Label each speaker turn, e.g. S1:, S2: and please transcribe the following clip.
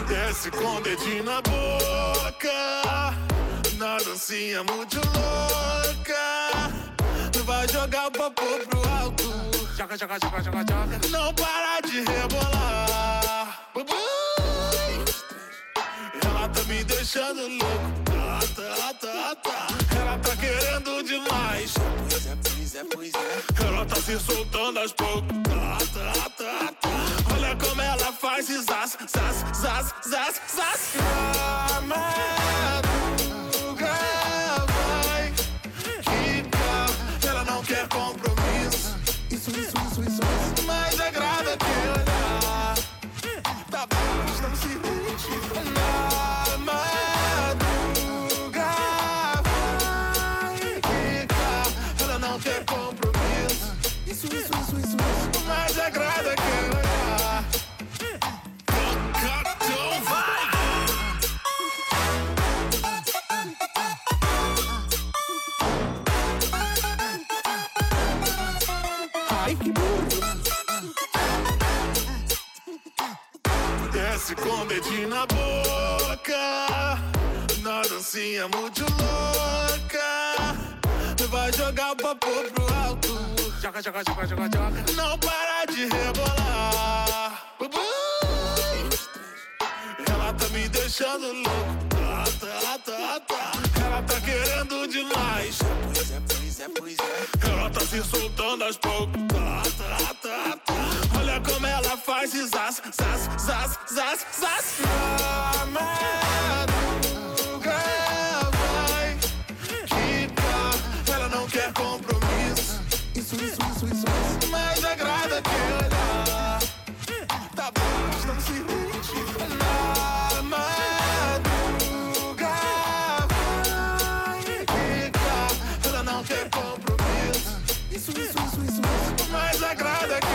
S1: Desce com o dedinho na boca, na dancinha muito louca. Vai jogar o popô pro alto. Joga, joga, joga, joga, joga. Não para de rebolar. Ela tá me deixando louco. Ela tá querendo demais. Pois é. Ela tá se soltando aos poucos. Olha como ela faz e zaz, zaz, zaz, zaz, zaz. Na madruga vai quicar. Ela não quer compromisso. Isso. Mas agrada que olhar. Tá bom, estamos se divertindo. Na madruga vai quicar. Ela não quer compromisso. Isso. Mas agrada que olhar. Então vai. Ai, que burro. Desce com o dedinho na boca, na dancinha muito louca. Vai jogar o popô pro alto. Joga, joga, joga, joga, joga. Não para de rebolar. Ela tá me deixando louco. Ela tá querendo demais. Pois é. Ela tá se soltando aos poucos. Olha como ela faz e zaz, zaz, zaz, zaz, zaz. Na madruga vai quicar. Ela não quer compromisso. Isso. Mas agrada que olhar. Tá bom, estamos se divertindo. Na madruga vai quicar. Ela não quer compromisso. Isso. Mas agrada que